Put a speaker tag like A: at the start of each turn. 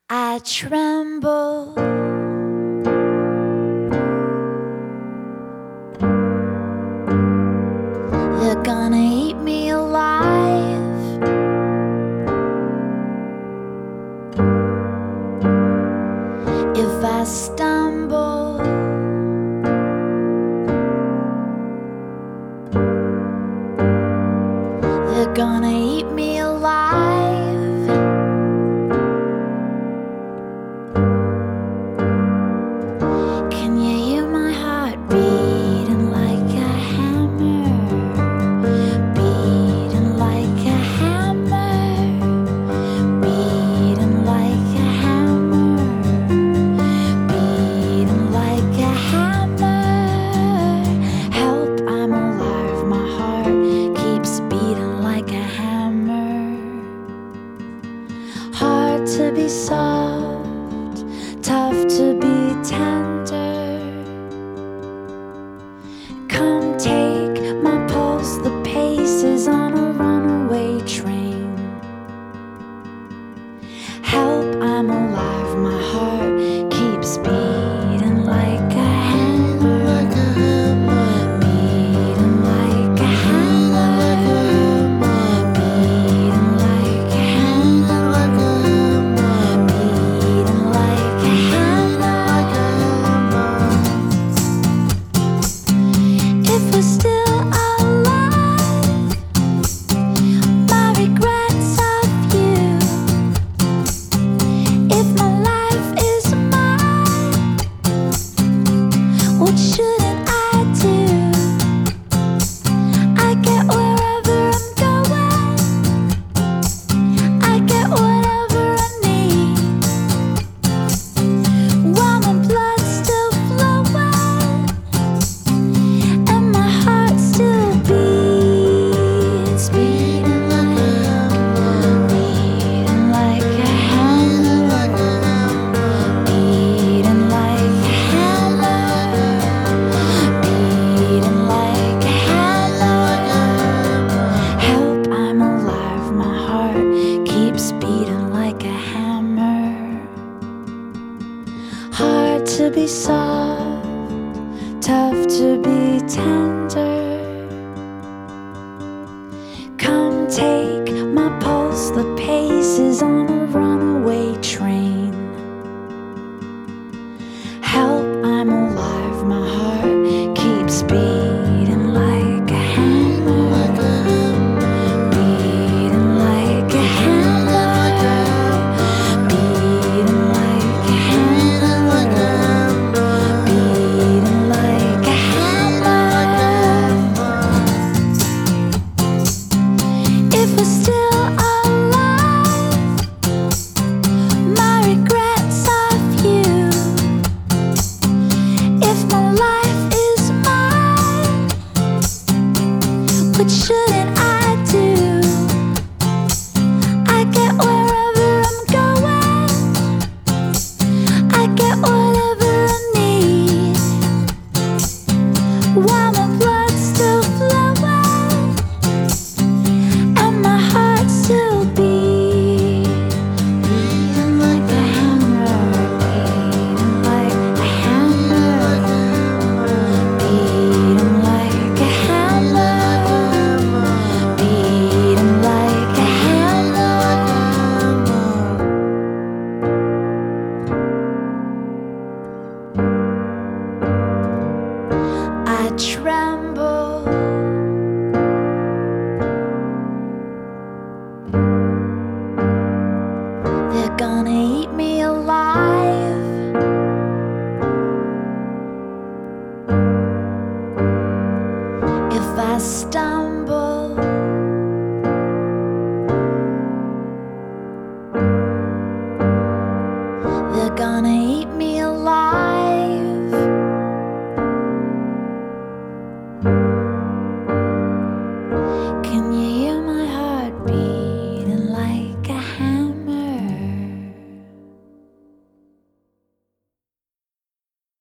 A: I tremble. They're gonna eat me alive. If I stumble, they're gonna eat me alive. Can you hear my heart beating like a hammer? Beating like a hammer. Beating like a hammer. Beating like a hammer. Help, I'm alive. My heart keeps beating like a hammer. Hard to be soft, tough to be tender. Come take my pulse, the pace is on a runaway train. Help, I'm alive, my heart keeps beating like a hammer. Beating like a hammer. Beating like a hammer. Beating like a hammer. If we're still alive, my regrets of you. If my life is mine, what shouldn't I do? I get wherever I'm going. I get whatever I need. While my blood's still flowing and my heart still beats, beating like a hammer. Beating like a hammer. Beating like a hammer. Beating like a hammer. Help, I'm alive. My heart keeps beating like a hammer. Hard to be soft, tough to be tender. Come take my pulse, the pace is on a runaway train. Help, I'm alive, my heart keeps beating like a hammer. Beating like a hammer. Beating like a hammer. Beating like a hammer. If we're still alive, my regrets of you. If my life is mine, what shouldn't I do? I get wherever I'm going. I get whatever I need. While my blood's still flowing and my heart still beats, beating like a hammer. Beating like a hammer. Beating like a hammer. Beating like a hammer. I tremble. They're gonna eat me alive. If I stumble,